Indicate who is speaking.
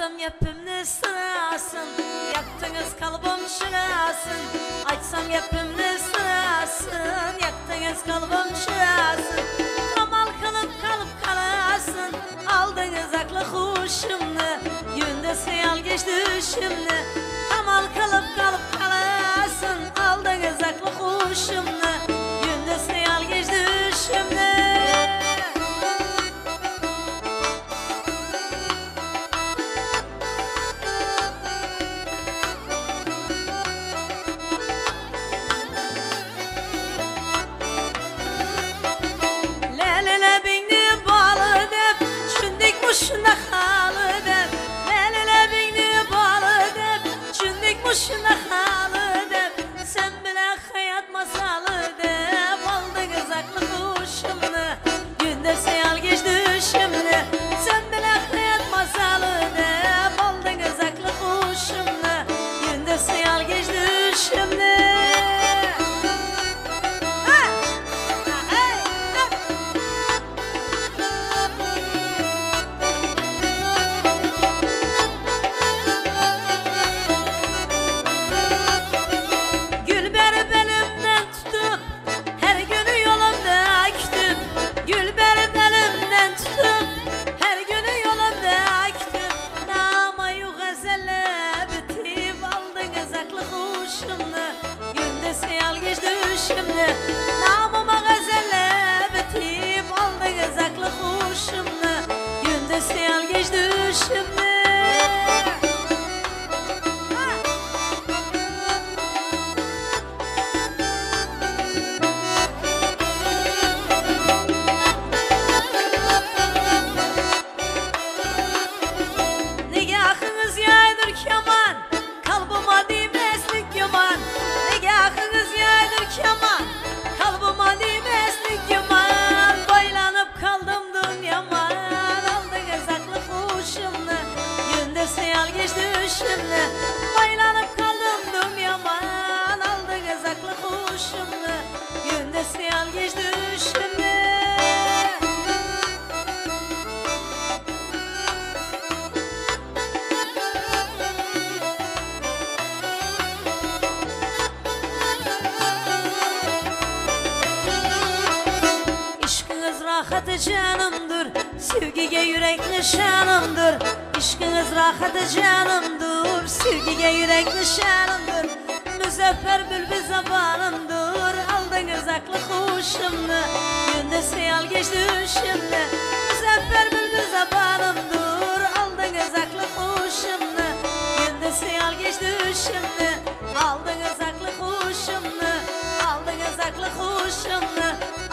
Speaker 1: Açsam yapımını sırasın, yaktınız kalbim şırasın. Açsam yapımını sırasın, yaktınız kalbim şırasın. Kamal kılıp kalıp kalasın, aldınız aklı huşumunu. Günde seyal geçti düşümünü. Kamal kalıp kalıp kalasın, aldınız aklı huşumunu. Günde seyal geçti düşümünü. Şuna halı dep, lelele beni balı dep, çündük bu şuna halı dep, sen bile hayat masalı dep, aldınız aklı kuşumunu, günde seyal geçti düşümünü, sen bile hayat masalı dep, aldınız aklı kuşumunu, günde seyal geçti düşümünü. Namıma gazelle bitip aldınız aklı huşumunu, günde seyal geçti düşümünü. Nigahınız yaydır keman, kalbıma dimeslik yaman. Nigahınız yaydır keman, kalbıma dimeslik yaman. Baylanıp kaldım dünyaman, aldınız aklı huşumunu, günde seyal geçti düşümünü. Baylanıp kaldım dünyaman, aldınız aklı huşumunu, günde seyal geçti düşümünü. Rahatı canımdır, sevgiye yürek nişanımdır. İşkiniz rahatı canımdır, sevgiye yürek nişanımdır. Müzeffer bülbül zamanımdır, aldınız aklı huşumunu, günde seyal geçti düşümünü. Müzeffer bülbül zamanımdır, aldınız aklı huşumunu, günde seyal geçti düşümünü. Aldınız aklı huşumunu, aldınız aklı huşumunu.